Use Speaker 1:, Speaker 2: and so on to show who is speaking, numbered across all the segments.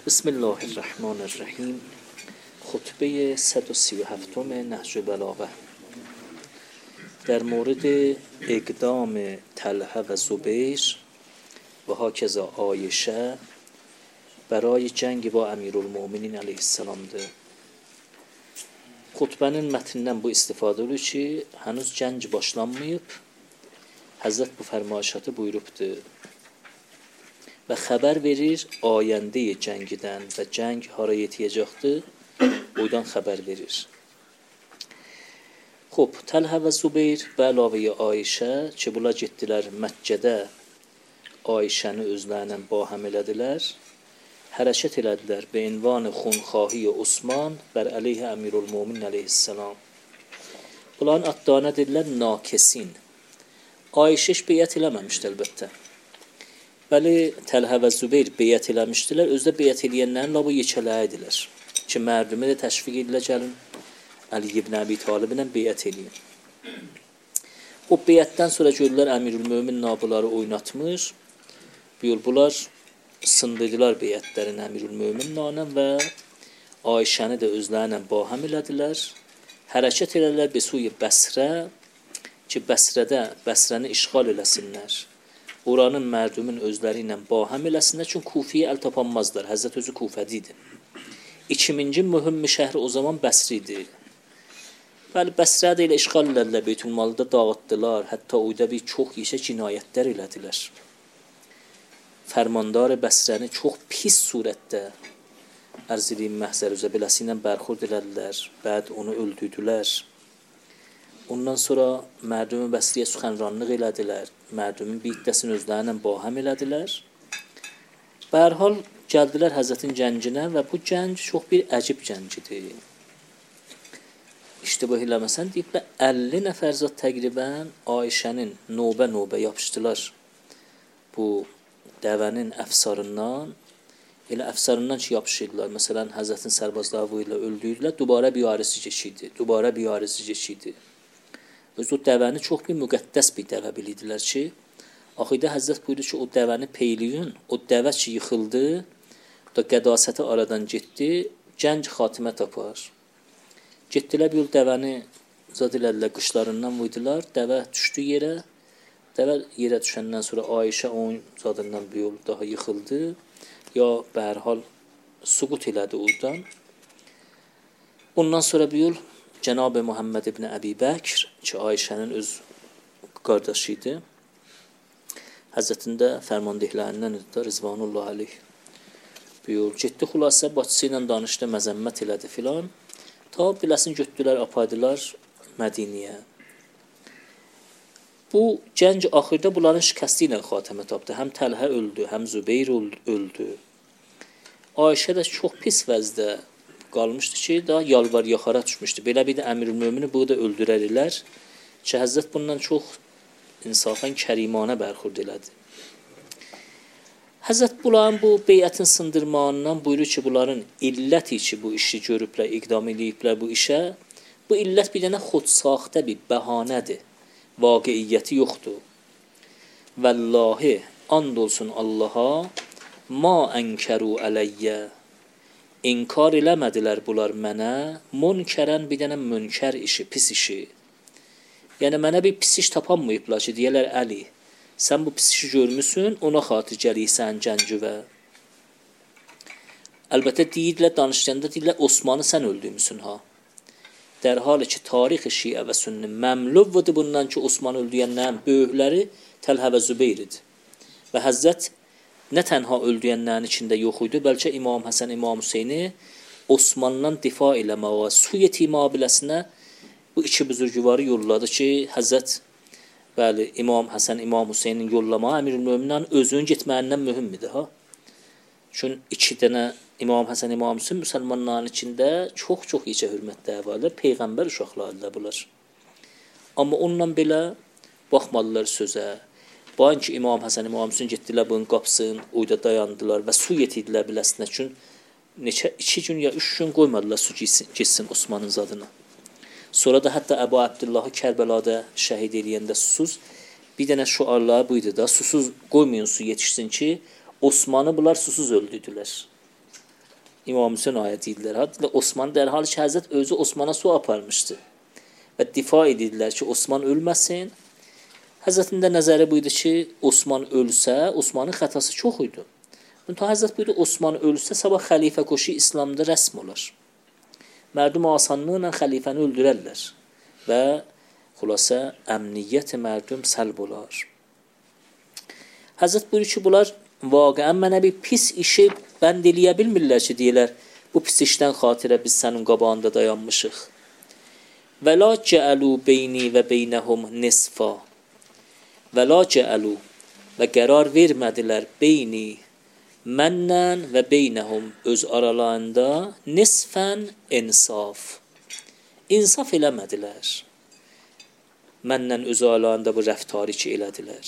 Speaker 1: Bismillahirrahmanirrahim. خطبه 137 نهج بلاغه در مورد اقدام طلحه و زبیر و هاکذا عایشه برای جنگ با امیرالمؤمنین علیه السلامdır. Xutbənin mətnindən bu istifadə olur ki, henüz cəng başlanmayıb, Həzrət bu fərmayişatı buyurubdur və xəbər verir ayəndə cəngidən və cəng hara yetiyəcəkdir, oydan xəbər verir. Xub, Təlhə və Zubeyr və əlavəyə Ayşə ki, bunlar getdilər Məkkədə Ayşəni özlərinə bahəm elədilər, hərəkət elədilər be ünvanı xunxahi Osman bər əleyhə Əmirulmömin əleyhissalam. Bunların adlarına dedilər nakesin. Ayşə beyət eləməmişdi əlbəttə. Bəli, Təlhə və Zubeyr beyət eləmişdilər, özdə beyət eləyənlərin bu yekələyidilər ki, mərdümə də təşviq edilə gəlin, Əli ibn Əbi Taliblə beyət eləyin. O beyətdən sonra görürlər Əmirulmömin bunları oynatmış, bunlar sındırdılar beyətlərin Əmirulmöminlə və Ayşəni də özlərinə bahəm elədilər, hərəkət elədilər besuy Bəsrə ki, Bəsrəni işğal eləsinlər. Oranın mərdümin özləri ilə bahəm eləsinlər, çünki Kufiyə əl tapanmazlar, Həzrət özü Kufədi idi. 2000-ci mühüm şəhri o zaman Bəsri idi. Bəli, Bəsrədə ilə işğal elədilər, Beytülmalı da dağıtdılar, hətta oyda bir çox yeşə cinayətlər elədilər. Fərmandar Bəsrəni çox pis surətdə ərziliyim məhzər üzə beləsi ilə bərxurd elədilər, bəd onu öldürdülər. Ondan sonra mərdümin Bəsriyə süxənranlıq elədilər, mərdümin bir iddəsini özlərinə bahəm elədilər. Bərhal gəldilər Həzrətin cənginə və bu cəng çox bir əcib cəngidir. İştibah eləməsən deyiblər, 50 nəfər zat təqribən Ayşənin növbə yapışdılar bu dəvənin əfsarından, elə əfsarından ki, yapışırdılar. Məsələn, Həzrətin sərbazları ilə öldürdülər, dubara biyarisi keçirdi. Öz o dəvəni çox bir müqəddəs bir dəvə bilidilər ki, axıda Həzrət buyurdu ki, o dəvəni peyliyin, o dəvə ki, yıxıldı, da qədasəti aradan getdi, cəng xatimə tapar. Getdilər bir yol dəvəni zad elədilər, qışlarından vurdular, dəvə düşdü yerə, dəvə yerə düşəndən sonra Ayşə onun zadından bir yol daha yıxıldı, ya bərhal suqut elədi oradan. Ondan sonra bir yol Cənab-ı Muhammed ibn Əbi Bəkr ki, Ayşənin öz qardaşı idi, Həzrətində fərmandehlərindən idi, Rizvanullah aleyh. Bir yol getdi, xülasə bacısı ilə danışdı, məzəmmət elədi filan. Ta biləsin götdülər, apardılar Mədiniyə. Bu cəng axırda bunların şikəsti ilə xatimə tapdı. Həm Təlhə öldü, həm Zübeyr öldü. Ayşə də çox pis vəzdə qalmışdı ki, daha yalvar yaxara düşmüşdü. Belə bir də Əmirülmömini bu da öldürərlər ki, Həzrət bundan çox insafən kərimanə bərxurd elədi. Həzrət bunların bu beyətin sındırmağından buyurur ki, bunların illəti ki, bu işi görüblər, iqdam ediblər bu işə, bu illət bir dənə xodsaxtə bir bəhanədir, vaqiiyyəti yoxdur. Vəllahi, and olsun Allaha, ma ənkəru ələyyə, İnkar eləmədilər bunlar mənə, münkərən bir dənə münkər işi, pis işi. Yəni, mənə bir pis iş tapanmayıblar ki, deyələr, Əli, sən bu pis işi görmüsün, ona xatir gəliysən cəngüvə. Əlbəttə deyirlər, danışdığında deyirlər, Osmanı sən öldürmüsün ha. Dərhalı ki, tarix-i şiə və sünni məmluvvıdır bundan ki, Osman öldürənlərin böyükləri Təlhə və Zübeyr idi. Və Həzrət nə tənha öldürənlərin içində yox idi, bəlkə İmam Həsən, İmam Hüseyni Osmandan difa eləməyə, su yetimə biləsinə bu iki büzürgüvarı yolladı ki, Həzrət bəli, İmam Həsən, İmam Hüseynin yollamağı Əmirülmöminin özünün getməyindən mühümmidir ha. Çünki iki dənə İmam Həsən, İmam Hüseyin müsəlmanların içində çox-çox yecə hürmətdə əvvələr, Peyğəmbər uşaqlarıdır bunlar. Amma onunla belə baxmadılar sözə. Bayın ki, İmam Həsən, İmam Hüseyin getdilər bunun qapısını, oyda dayandılar və su yetirdilər biləsinə. Çünki 2 gün ya 3 gün qoymadılar su geçsin Osmanın zadına. Sonra da hətta Əbu Abdullahı Kərbəlada şəhid eləyəndə susuz, bir dənə şuarları buydu da, susuz qoymayın su yetişsin ki, Osmanı bunlar susuz öldürdülər. İmam Hüseyin ayəti idilər. Hatta Osman dərhal ki, Həzrət özü Osmana su aparmışdı. Və difa edirlər ki, Osman ölməsin. Həzrətin də nəzəri buydu ki, Osman ölsə, Osmanın xətası çox idi. Müntə Həzrət buydu, Osman ölsə, sabah xəlifə qoşu İslamda rəsm olar. Mərdum asanlıqla xəlifəni öldürərlər və xülasə əmniyyət mərdum səlb olar. Həzrət buyurur ki, bunlar vaqəən mənə bir pis işi bənd eləyə bilmirlər ki, deyirlər, bu pis işdən xatirə biz sənin qabağında dayanmışıq. Və la cəəlu beyni və beynəhum nisfa. Və la cəəlu və qərar vermədilər beyni məndən və beynəhum öz aralarında nisfən insaf. İnsaf eləmədilər. Məndən öz aralarında bu rəftarı ki elədilər.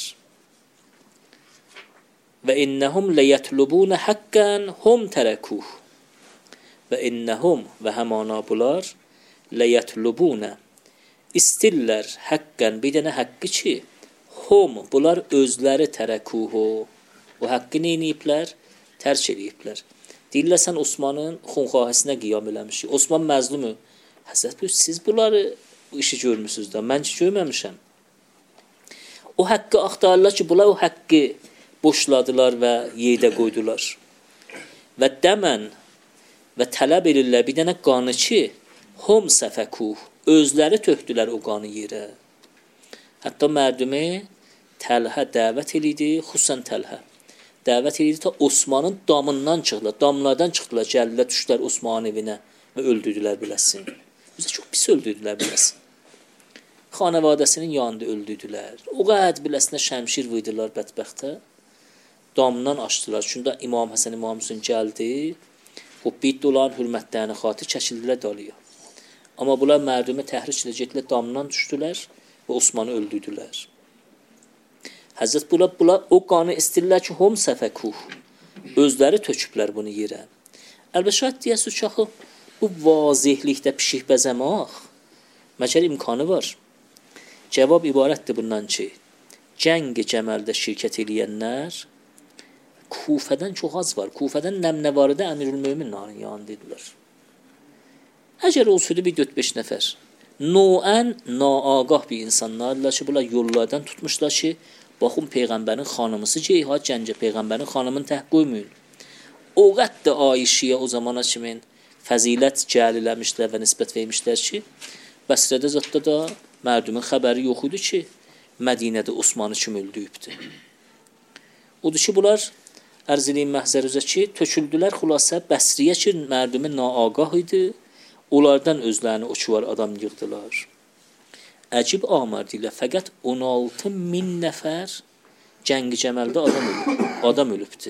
Speaker 1: Və innəhum ləyətlubunə həqqən hum tərəkuh. Və innəhum və həmana bunlar ləyətlubunə istirlər həqqən bir dənə həqqi ki hum bunlar özləri tərəkuhu. O həqqi neyniyiblər? Tərk ediblər. Deyirlər sən Osmanın xunxahəsinə qiyam eləmişik. Osman məzlumu. Həzrət buyur, siz bunları bu işi görmüsünüz də. Mən ki görməmişəm. O həqqi axtarırlar ki, bunlar o həqqi boşladılar və yerdə qoydular. Və dəmən və tələb edirlər bir dənə qanı ki, hum səfəkuh, özləri tökdülər o qanı yerə. Hətta mərdumi Təlhə dəvət edirdi, xüsusən Təlhə. Dəvət edirdi ta Osmanın damından çıxdılar, damlardan çıxdılar, gəldilər, düşdülər Osmanın evinə və öldürdülər biləsin. Bizə çox pis öldürdülər biləsin. Xanavadəsinin yanında öldürdülər. O qədər biləsinə şəmşir vurdular bədbəxtə. Damdan açdılar. Çünki İmam Həsən, İmam Hüseyin gəldi. O bid dolan hürmətlərini xatir çəkildilər dalıya. Amma bunlar mərdumə təhrik ilə getdilər, damdan düşdülər və Osmanı öldürdülər. Həzrət bunlar o qanı istirlər ki, hum səfəkuh. Özləri töküblər bunu yerə. Əlbəşət deyəsi uçaxı bu vazihlikdə pişik bəzəmək məgər imkanı var. Cavab ibarətdir bundan ki, cəng-i cəməldə şirkət eləyənlər Kufədən çox az var. Kufədən Nəmnəvarıda Əmirülmöminlərin yanındaydılar. Əgər olsaydı bir 4-5 nəfər, noən naagah bir insanlardılar ki, bunlar yollardan tutmuşlar ki, baxın Peyğəmbərin xanımısı ki, cəncə Peyğəmbərin xanımını təh qoymayın. O qədd Ayşəyə o zamana kimin fəzilət cəliləmişlər və nisbət vermişlər ki, Bəsrədə zətdə da mərdumun xəbəri yox idi ki, Mədinədə Osmanı kim öldüyübdür. Odur ki, bunlar ərz edeyim məhzər üzə ki, töküldülər xülasə Bəsriyə ki, mərdumun naagah idi, onlardan özlərini o çuvar adam yığdılar. Əcib amar deyirlər, fəqət 16.000 nəfər cəngi cəməldə adam ölübdür.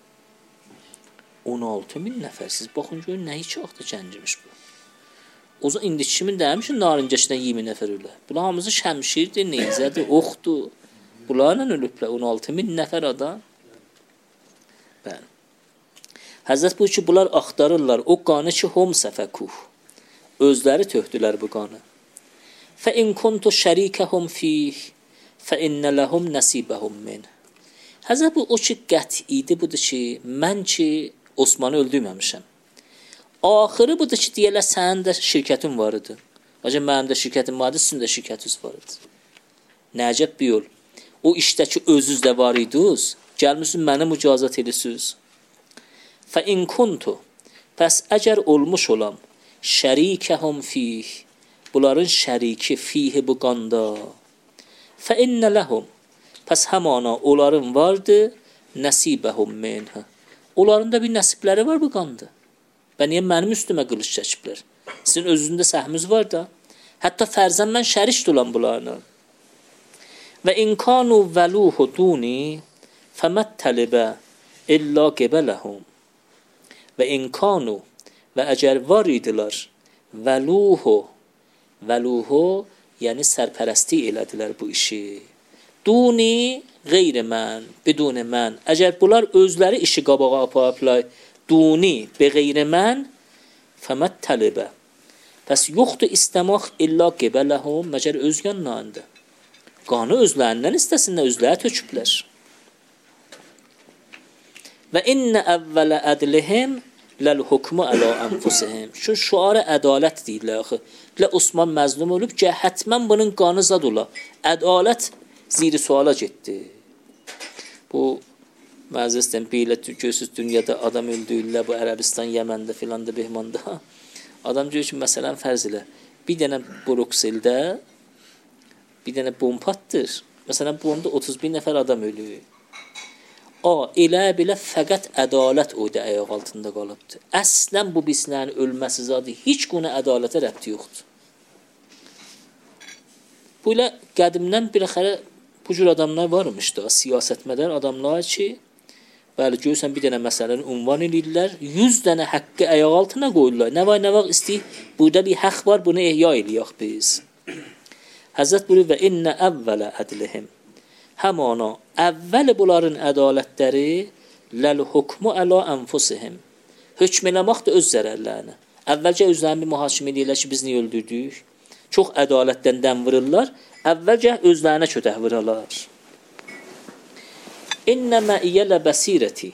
Speaker 1: 16.000 nəfər, siz baxın görün, nə iki vaxtda cəngimiş bu. O zaman indi kimin deyəmiş ki, Narincəşdən 20 nəfər ölə. Bunlar hamısı şəmşirdir, neyzədir, oxdur. Bunlarla ölüblər, 16.000 nəfər adam. Bəli. Həzrət buyur ki, bunlar axtarırlar o qanı ki, hum səfəkuh. Özləri tökdülər bu qanı. Fə in kuntu şərikəhum fih, fə innə ləhum nəsibəhum min. Həzrət bu o ki, qətidir budur ki, mən ki, Osmanı öldürməmişəm. Axırı budur ki, deyələr, sənin də şirkətin var idi. Hacı, mənim də şirkətim var idi, sizin də şirkətiniz var idi. Nəcəb bir yol. O işdəki özünüz də var idiniz, gəlmişsiniz, mənə mücazat edirsiniz. Fə in kuntu, pəs əgər olmuş olam, şərikəhum fih, bunların şəriki fihi bu qanda. Fə innə ləhum, pəs həmana onların vardı, nəsibəhum minhə. Onların da bir nəsibləri var bu qanda. Və niyə mənim üstümə qılış çəkiblər? Sizin özünüzdə səhminiz var da. Hətta fərzən mən şərik olan bunlarla. Və inkanu vəluhu duni fəmət təlibə illa qibələhum. Və inkanu və əgər var idilər vəluhu, yəni sərpərəsti elədilər bu işi. Duni qeyri mən, biduni mən. Əgər bunlar özləri işi qabağa aparıblar, duni be qeyri mən, fəmət təlibə. Pəs yoxdur istəmək illa qibələhum, məgər öz yanlarında. Qanı özlərindən istəsinlər, özləri töküblər. Və innə əvvələ ədlihim lal hukmu ala anfusihim. Şu şuarı ədalət deyirlər axı. Bilə Osman məzlum olub ki, hətmən bunun qanı zad ola. Ədalət ziri suala getdi. Bu məzəstən belə görürsüz dünyada adam öldürürlər, bu Ərəbistan, Yəməndə filan da behmanda. Adam deyir ki, məsələn fərz elə. Bir dənə Brükseldə bir dənə bomb patdır. Məsələn bombda 30.000 nəfər adam ölür. Elə belə fəqət ədalət o da ayaq altında qalıbdır. Əslən bu bislərin ölməsi zadı heç quna ədalətə rəbti yoxdur. Bu ilə qədimdən bir xərə bu cür adamlar varmış da, siyasətmədar adamlar ki, bəli görürsən bir dənə məsələni ünvan edirlər, 100 dənə haqqı ayaq altına qoyurlar. Nə var istəyir, burada bir haqq var, bunu ehya eləyək biz. Həzrət buyurur və innə əvvələ ədlihim. Həmana əvvəl bunların ədalətləri ləl hukmu əla ənfusihim. Hökm eləmək də öz zərərlərinə. Əvvəlcə özlərini bir mühakimə edirlər ki, biz niyə öldürdük? Çox ədalətdən dəm vururlar. Əvvəlcə özlərinə kötək vururlar. İnnə məiyyə lə bəsirəti.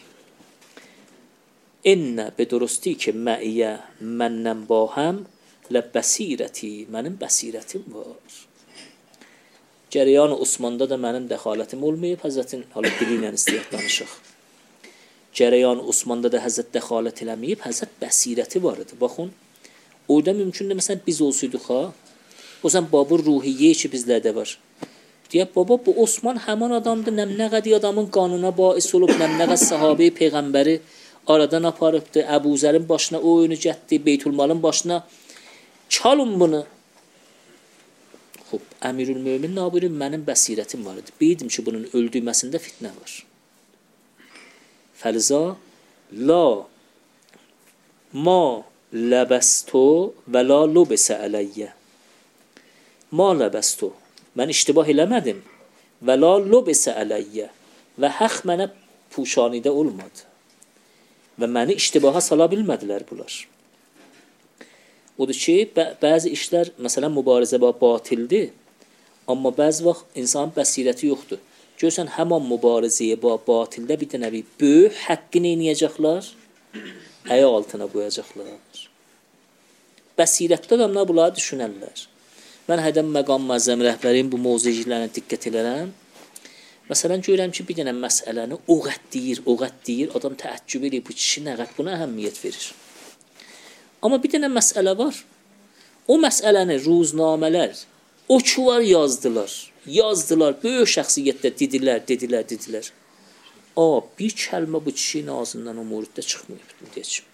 Speaker 1: İnnə bedurusتی ki məiyyə məndən bahəm lə bəsirəti. Mənim bəsirətim var. Cərəyan Osmanda da mənim dəxalətim olmayıb. Həzrətin halı dili ilə istəyək danışıq. Cərəyan Osmanda da Həzrət dəxalət eləməyib. Həzrət bəsirəti var idi. Baxın, orada mümkündür, məsələn, biz olsaydıq ha, o zaman Babur ruhiyyə ki bizlərdə var. Deyək, baba, bu Osman həman adamdır, nə qədi adamın qanuna bais olub, nə qəd sahabe-i peyğəmbəri aradan aparıbdır, Əbuzərin başına o oyunu gətdi, Beytülmalın başına çalın bunu. Xub, Əmirül-Mömin nabirin mənim bəsirətim var idi. Bildim ki, bunun öldürməsində fitnə var. Fəliza, la ma ləbəstu və la lubisə ələyyə. Ma ləbəstu. Mən iştibah eləmədim. Və la lubisə ələyyə. Və həq mənə puşanidə olmadı. Və məni iştibaha sala bilmədilər bunlar. Odur ki, bəzi işlər, məsələn, mübarizə batildir, amma bəzi vaxt insanın bəsirəti yoxdur. Görürsən, həman mübarizəyə batildə bir dənə bir böyük həqqi neynəyəcəklər? Ayaq altına qoyacaqlar. Bəsirətli adamlar bunları düşünərlər. Mən hədən məqam məzzəm rəhbərin bu mövzularına diqqət elərəm. Məsələn, görürəm ki, bir dənə məsələni o qəd deyir, adam təəccüb edir, bu kişi nə qəd buna əhəmiyyət verir. Amma bir dənə məsələ var. O məsələni ruznamələr, o ki var yazdılar, böyük şəxsiyyətdə dedilər. Bir kəlmə bu kişinin ağzından o muriddə çıxmayıbdır, deyəcəm.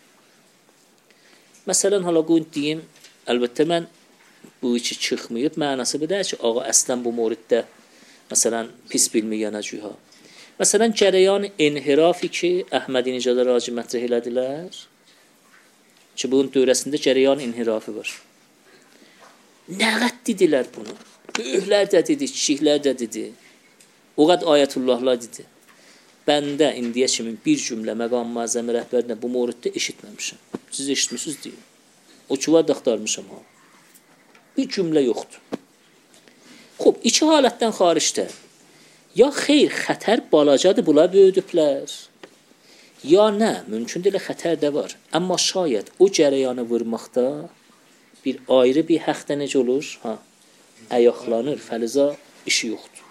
Speaker 1: Məsələn, hala qoyun deyim, əlbəttə mən bu içi çıxmayıb, mənası bu deyək ki, ağa əslən bu muriddə, məsələn, pis bilməyənəcüha. Məsələn, cərəyan inhirafi ki, Əhmədi Nicada Raci mətrəh elədilər ki, bunun dövrəsində cərəyan inhirafı var. Nə qəd dedilər bunu? Böyüklər də dedi, kiçiklər də dedi. O qəd ayətullahlar dedi. Bəndə indiyə kimin bir cümlə məqam məzəmi rəhbərinə bu muriddə eşitməmişəm. Siz eşitmişsiniz deyin. O ki var da axtarmışam ha. Bir cümlə yoxdur. Xob, iki halətdən xaricdə. Ya xeyr, xətər balacadır, bunlar böyüdüblər. Ya nə, mümkün deyil, xətər də var. Amma şayət o cərəyanı vurmaqda bir ayrı bir həqdə necə olur? Əyaqlanır, fəliza işi yoxdur.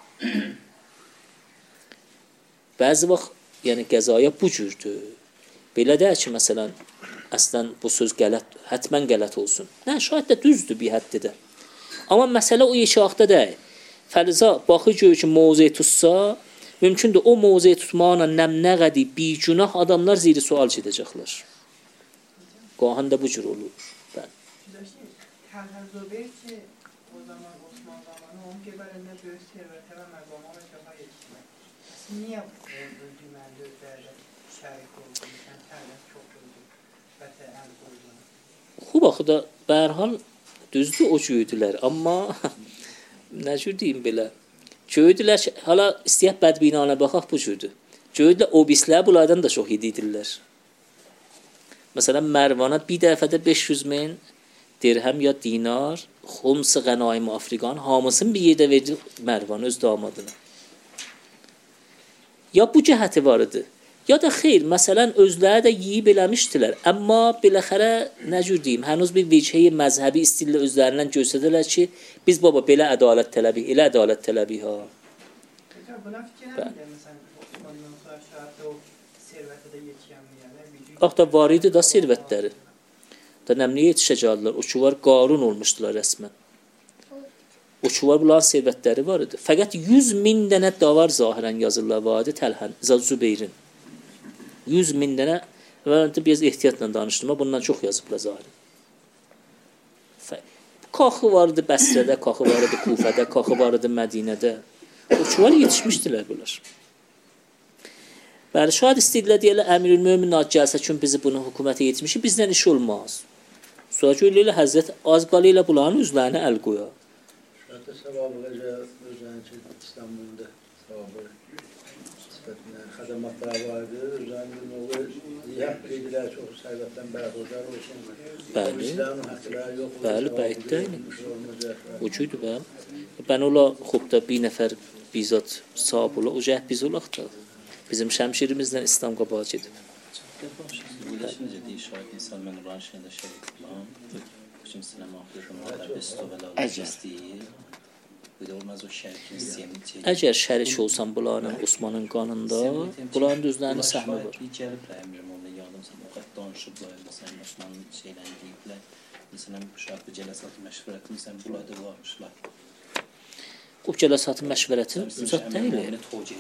Speaker 1: Bəzi vaxt, yəni qəzaya bu cürdür. Belə deyək ki, məsələn, əslən bu söz qələt, hətmən qələt olsun. Nə, şayət də düzdür bir həddidə. Amma məsələ o yeşaqda deyil. Fəliza baxı gör ki, mövzuyu tutsa, mümkündür o mövzuyu tutmağına nə qədi, bir günah adamlar ziri sual edəcəklər. Qahan da bu cür olur.
Speaker 2: تجربه که o zaman Osman zamanı onun geberinde böyle servete ve məqama və cəfa yetişmək. Niyə öldürməndə özlərdə şərik oldu? Sən tərləf çox öldür və əl qoydular.
Speaker 1: Xub axı da, bərhal düzdür o cüydülər, amma nə cür deyim belə? Cüydülər, hala istəyək bədbinanə baxaq bu cürdür. Cüydülər, o bislər bunlardan da çox yedidirlər. Məsələn, Mərvana bir dəfədə 500.000 dirhəm ya dinar, xumsı qənaim Afrikan, hamısını bir yerdə verdi Mərvan öz damadına. Ya bu cəhəti var idi, Ya da xeyr, məsələn, özləri də yeyib eləmişdilər. Amma biləxərə nə cür deyim, hənuz bir vechəyi məzhəbi istillə özlərindən göstərdilər ki, biz baba belə ədalət tələbi, elə ədalət tələbi ha.
Speaker 2: Buna fikir nədir? Məsələn, ondan sonra şəhətdə o servətə də yetişənməyənlər.
Speaker 1: Bax da var idi da servətləri. Da nəmliyə yetişəcəkdilər. O ki var, qarun olmuşdular rəsmən. O ki var, bunların servətləri var idi. Fəqət 100.000 dənə davar zahirən yazırlar var idi Təlhən, Zübeyrin. 100.000 dənə, və biraz ehtiyatla danışdım, bundan çox yazıblar zahirən. Kaxı var idi Bəsrədə, kaxı var idi Kufədə, kaxı var idi Mədinədə. O ki var, yetişmişdilər bunlar. Bəli, şahid istəyirlər deyərlər, Əmirül-Mömin gəlsə ki, bizi bunun hökumətə yetmişi, bizdən iş olmaz. Sonra ki, elə Həzrət az qalı ilə bunların üzlərinə əl qoyar.
Speaker 3: Şəhətdə savablıca özlərin ki, İstanbul'da savablı xədamatlar vardı. Özlərinin oğlu ziyaq qeydilər, çox sərvətdən bərxozdar olsun.
Speaker 1: Bəli,
Speaker 3: İslamın haqqıları yox.
Speaker 1: bəli, bəyiddə o cüydü bəm. Ben ola xubda bir nəfər bizat sahab ola, o cəhət biz olaq da. Bizim şəmşirimizlə İslam qabağa gedib.
Speaker 4: Ulaşınca deyir şahit insan mən ranşiyəndə şəhid olam. Kim sinema xüsusən bəsto və lavazistiyir. Bu da olmaz o şərkin siyemi.
Speaker 1: Əgər şərik olsan bunların Osmanın qanında, bunların düzlərinin səhmi var.
Speaker 4: Bir gəlib əmrim onda yadımsa o qədər danışıblar, məsələn Osmanın şeylərini deyiblər. Məsələn şahid bu cələsatı məşvərəti məsələn bunlarda varmışlar.
Speaker 1: O cələsatın məşvərəti zat deyil.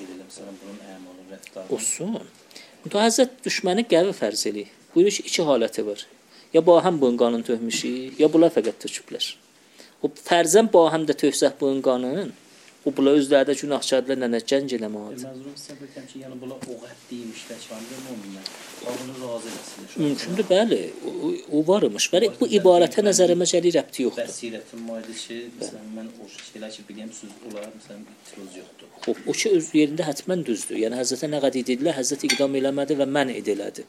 Speaker 1: Olsun. Mütəhəzzət düşməni qəvi fərz eləyir. Buyurur ki, iki haləti var. Ya bahəm bunun qanını töhmüşük, ya bunlar fəqət töküblər. O fərzən bahəm də töhsək bunun qanının, o bunlar özləri də günahkarlar nənə gənc eləməlidir.
Speaker 4: Məzrum sizə bilirəm ki, yəni bunlar o qəd deymişlər ki, müminlər. Qanunu razı eləsinlər.
Speaker 1: Mümkündür, bəli. O varmış. Bəli, bu ibarətə nəzərimə gəlir rəbti yoxdur.
Speaker 4: Bəsirətim vardı ki, məsələn, mən o şeylər ki, biləyəm, söz olar, məsələn, itiraz yoxdur.
Speaker 1: O ki, öz yerində hətmən düzdür. Yəni, Həzrətə nə qəd edililər, Həzrət iqdam eləmədi və mən edilədi.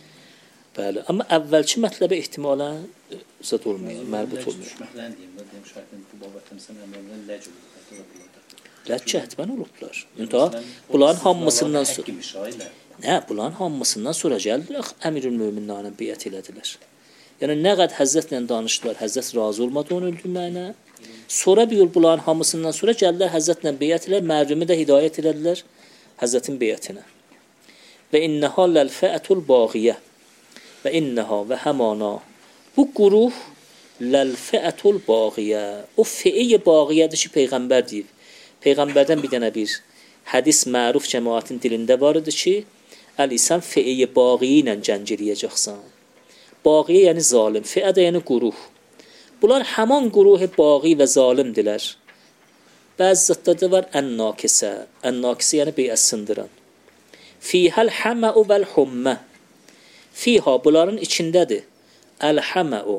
Speaker 1: Bəli, amma əvvəlki mətləbə ehtimalən zat olmuyor, mərbut olmuyor.
Speaker 4: Düşməklərini deyim, şahidin bu babətəmsən əmrəmdən ləc olurlar.
Speaker 1: Ləcə hətmən olublar. Bunların hamısından sonra... Nə, bunların hamısından sonra gəldilər, Əmirül-Möminlərin beyət elədilər. Yəni, nə qəd Həzrətlə danışdılar, Həzrət razı olmadı onu öldürməyinə. Sonra bir yol bunların hamısından sonra gəldilər, Həzrətlə beyət elədilər, mərrumi də hidayət elədilər Həzrətin beyətinə. Və innəhə ləl-fəətul bağiyyə. Və innəhə və həmana. Bu quruh ləl-fəətul bağiyyə. O fe'ey bağiyyədir ki, Peyğəmbər deyib. Peyğəmbərdən bir dənə bir hədis məruf cəmaətin dilində var idi ki, əlisən fe'ey bağiyyə ilə cəng eləyəcəksən. Bağiyyə yəni zalim, fe'ə də yəni quruh. Bunlar həman quruh baği və zalimdilər. Bəzi zətlərdə var ən-nakisə. Ən-nakisə yəni beyət sındıran. Fihəl həməu vəl-hummə. Fiha bunların içindədir. Əl-həməu.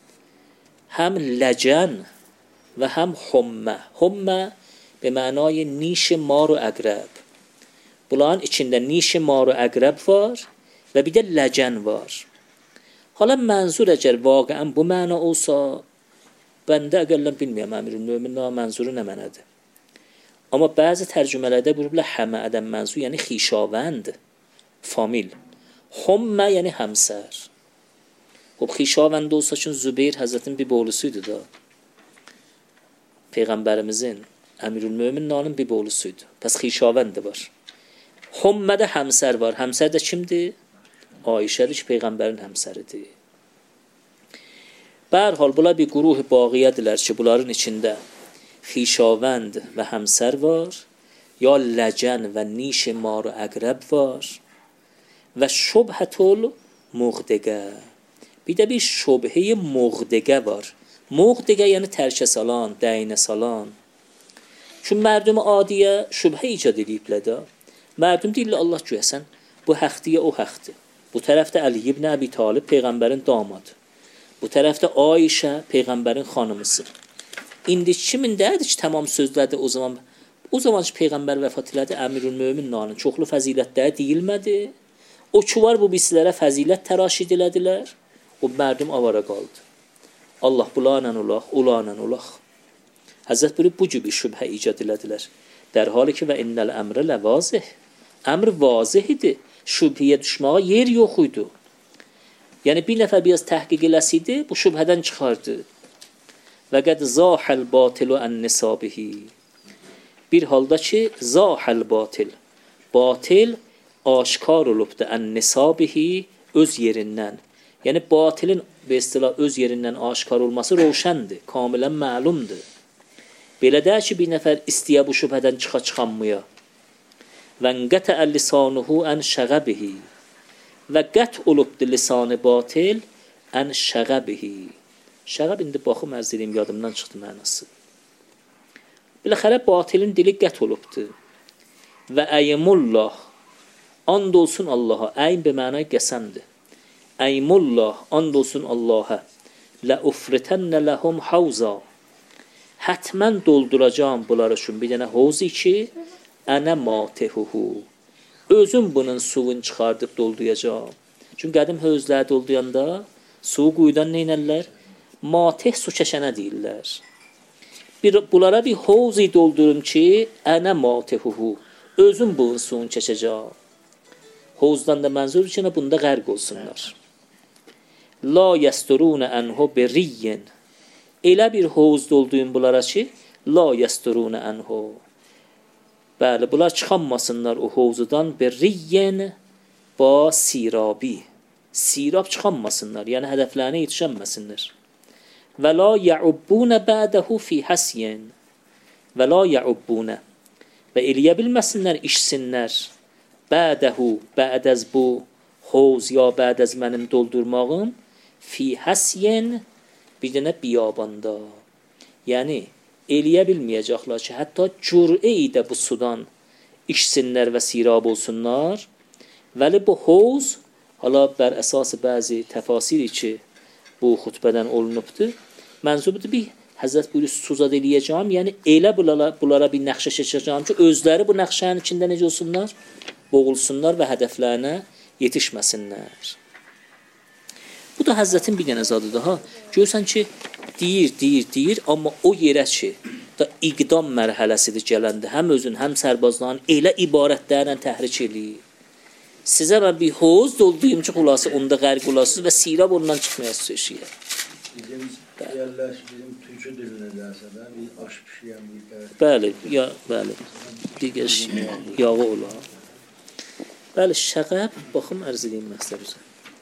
Speaker 1: Həm ləcən və həm hummə. Hummə به معنای نیش مار و عقرب. Bunların içində niş mar و عقرب var və bir də ləcən var. Hala mənzur əgər vaqəən bu məna olsa, bəndə əgərlən bilməyəm Əmirül-Möminlər mənzuru nə mənadır. Amma bəzi tərcümələrdə buyurublar həmədən mənzur, yəni xişavənd, famil. Hummə yəni həmsər. O xişavənd olsa ki, Zübeyir Həzrətin bir boğlusuydu da. Peyğəmbərimizin Əmirül-Möminlərin bir boğlusuydu. Pəs xişavənd var. Hummədə həmsər var. Həmsər də kimdir? Ayşədir ki, Peyğəmbərin həmsəridir. Bərhal, bunlar bir quruh baqiyyədirlər ki, bunların içində xişavənd və həmsər var, ya ləcən və niş mar و əqrəb var və şubhətul muğdəqə. Bir də bir şubhəy muğdəqə var. Muğdəqə yəni tərkə salan, dəynə salan. Çünki mərdum adiyə şübhə icad ediblər də. Mərdum deyirlər, Allah güyəsən, bu həqdiyə o həqdir. Bu tərəfdə Əli ibn Əbi Talib, Peyğəmbərin damadı. Bu tərəfdə Ayşə, Peyğəmbərin xanımısı. İndi kimindədir ki, tamam sözlərdə o zaman ki, Peyğəmbər vəfat elədi, Əmirül-Möminlərin çoxlu fəzilətləri deyilmədi. O ki var, bu bislərə fəzilət təraşid elədilər. O mərdum avara qaldı. Allah bulanən olaq, ulanən olaq. Həzrət buyurub bu gibi şübhə icad elədilər. Dər halı ki və innəl əmrə ləvazih. Əmr vazih idi. şübhəyə düşməyə yer yox idi. Yəni bir nəfər biraz təhqiq eləsəydi, bu şübhədən çıxardı. Və qəd zahəl batilu ən nisabihi. Bir halda ki, zahəl batil. Batil aşkar olubdur ən nisabihi, öz yerindən. Yəni batilin və istilah öz yerindən aşkar olması roşəndir, kamilən məlumdur. Belə deyək ki, bir nəfər istəyə bu şübhədən çıxanmaya. Və qətə lisanuhu ən şəğəbihi. Və qət olubdur lisanı batil ən şəğəbihi. Şəğəb indi baxım ərz edeyim, yadımdan çıxdı mənası. Biləxərə batilin dili qət olubdur. Və əymullah, and olsun Allaha, əym bir mənay qəsəmdir. Əymullah, and olsun Allaha, lə ufritənnə ləhum havza. Hətmən dolduracağım bunlar üçün bir dənə hovzi ki, ənə matehuhu. Özüm bunun suyunu çıxardıb dolduracağım. Çünki qədim hövzləri dolduyanda suyu quyudan neynərlər? Mateh su çəşənə deyirlər. Bunlara bir hovzi doldurum ki, ənə matehuhu. Özüm bunun suyunu çəşəcəm. Hovzdan da mənzur ki, bunda qərq olsunlar. La yəsturunə ənhu biriyyin. Elə bir hovuz dolduyum bunlara ki, la yəsturunə ənhu. Bəli, bunlar çıxanmasınlar o hovzudan biriyyin ba sirabi. Sirab çıxanmasınlar, yəni hədəflərinə yetişənməsinlər. Və la yəubbunə bədəhu fi həsyin. Və la yəubbunə. Və eləyə bilməsinlər, işsinlər. Bədəhu, bədəz bu hovz ya bədəz mənim doldurmağım fi həsyin bir dənə biyabanda. Yəni, eləyə bilməyəcəklər ki, hətta cür'ə ilə bu sudan içsinlər və sirab olsunlar. Vəli bu hovz, hala bər əsası bəzi təfasiri ki, bu xutbədən olunubdur. Mənzubdur bir Həzrət buyurur, susuzad eləyəcəm, yəni elə bunlara bir nəqşə çəkəcəm ki, özləri bu nəqşənin içində necə olsunlar? Boğulsunlar və hədəflərinə yetişməsinlər. Bu da Həzrətin bir dənə zadıdır. Ha? Görürsən ki, deyir, amma o yerə ki, da iqdam mərhələsidir gələndə, həm özün, həm sərbazların elə ibarətlərlə təhrik eləyir. Sizə bir hovuz dolduyum ki, xulası onda qərq olasınız və sirab ondan çıxmaya söşüyə.
Speaker 3: Bizim türkü dilinə dərsədən bir aş pişiyən bir
Speaker 1: bəli, bəli. Digər yağı olar. Bəli, şəqəb, baxım ərz edeyim məsələ üzrə.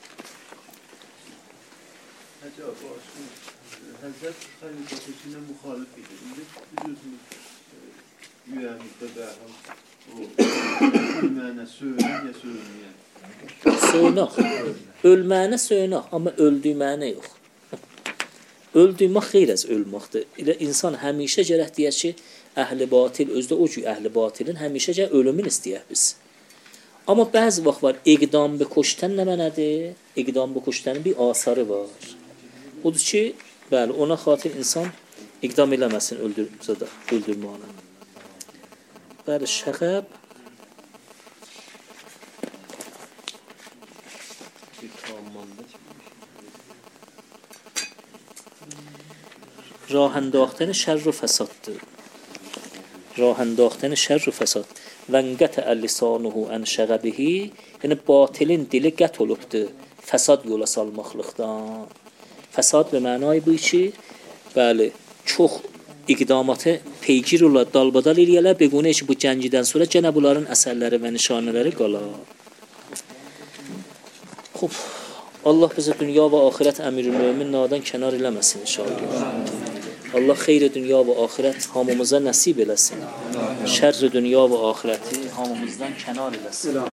Speaker 5: Həzrət xəlifəsində müxalif idi. Biliyorsunuz, yüyəmizdə bəhəm o ölməyənə söylən ya söyləyən.
Speaker 1: Söynaq. Ölməyənə söynaq, amma öldüyməyənə yox. Öldürmək xeyr az ölməkdir. Elə insan həmişə gərək deyək ki, əhli batil, özdə o ki, əhli batilin həmişə gərək ölümün istəyək biz. Amma bəzi vaxt var, iqdam bi kuştən nə mənədir? İqdam bi kuştənin bir asarı var. Odur ki, bəli, ona xatir insan iqdam eləməsin öldürməyənə. Bəli, şəqəb. راه انداختن شر و فساد. راه انداختن شر و فساد. و انقطع لسانه عن شغبه، یعنی باطلین dili qət olubdur fəsad yola salmaqlıqdan. Fəsad və mənayı bu ki, bəli, çox iqdamatı peygir olar, dalbadal eləyələr, bequnə ki, bu cəngidən sonra gənə bunların əsərləri və nişanələri qalar. Xub, Allah bizə dünya və axirət əmir-ül-mömin nadan kənar eləməsin inşallah. Allah xeyr dünya və axirət hamımıza nəsib eləsin. Şərr dünya və axirəti hamımızdan kənar eləsin.